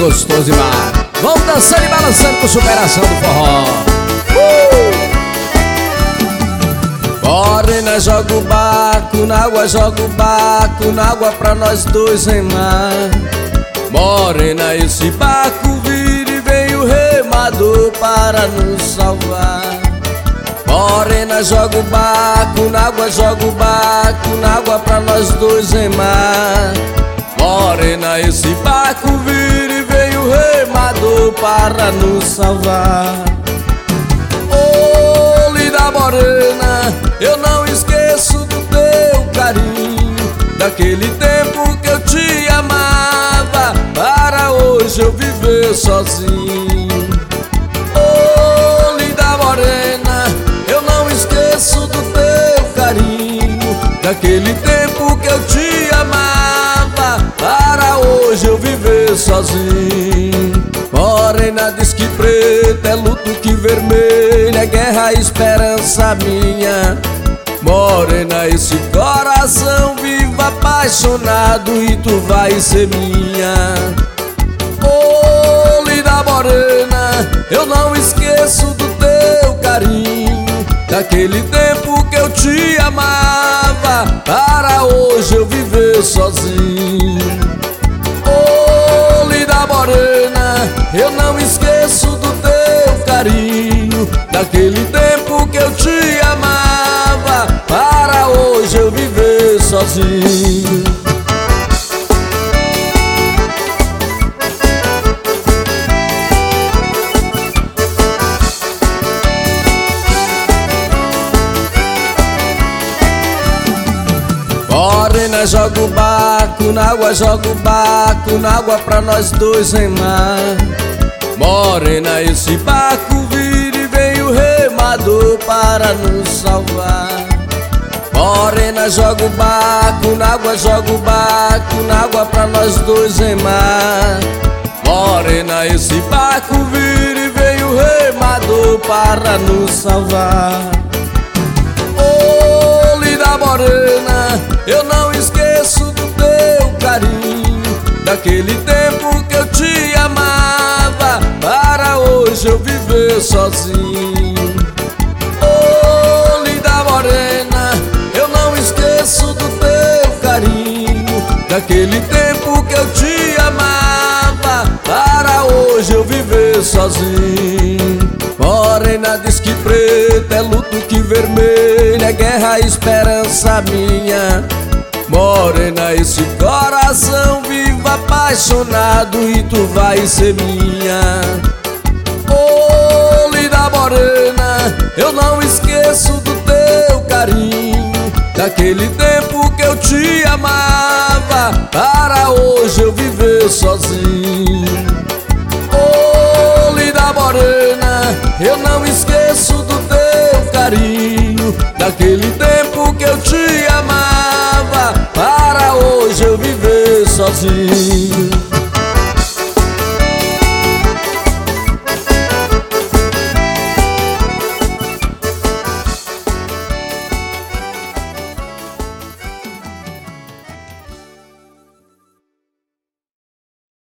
gostoso demais. Vamos dançando e balançando com superação do forró. Morena, joga o barco na água, joga o barco na água pra nós dois remar. Morena, esse barco vira e vem o remador para nos salvar. Morena, joga o barco na água, joga o barco na água pra nós dois remar. Morena, esse barco vira e vem o remador para nos salvar. Ô, linda morena, eu não esqueço do teu carinho, daquele tempo que eu te amava, para hoje eu viver sozinho. Ô, linda morena, eu não esqueço do teu carinho, daquele tempo que eu te amava, para hoje eu viver sozinho. Morena, diz que preto é luto, que vermelho é guerra, esperança minha. Morena, esse coração vivo apaixonado e tu vai ser minha. Ô, linda morena, eu não esqueço do teu carinho, daquele tempo que eu te amava, para hoje eu viver sozinho. Ô, linda morena, eu não esqueço do teu carinho, daquele tempo que eu te amava, para hoje eu viver sozinho. Morena, joga o barco na água, joga o barco na água pra nós dois remar. Morena, esse barco vira e vem o remador para nos salvar. Morena, joga o barco na água, joga o barco na água pra nós dois remar. Morena, esse barco vira e vem o remador para nos salvar. Ô, linda morena, eu não esqueço do teu carinho, daquele tempo que eu te amava, para hoje eu viver sozinho. Ô, linda morena, eu não esqueço do teu carinho, daquele tempo que eu te amava, para hoje eu viver sozinho. Morena, diz que preto é luto, que vermelho é guerra, esperança minha. Morena, esse coração vivo apaixonado e tu vai ser minha. Ô, linda morena, eu não esqueço do teu carinho, daquele tempo que eu te amava, para hoje eu viver sozinho. Ô, linda morena, eu não esqueço do teu carinho, daquele tempo que eu te amava, para hoje eu viver sozinho.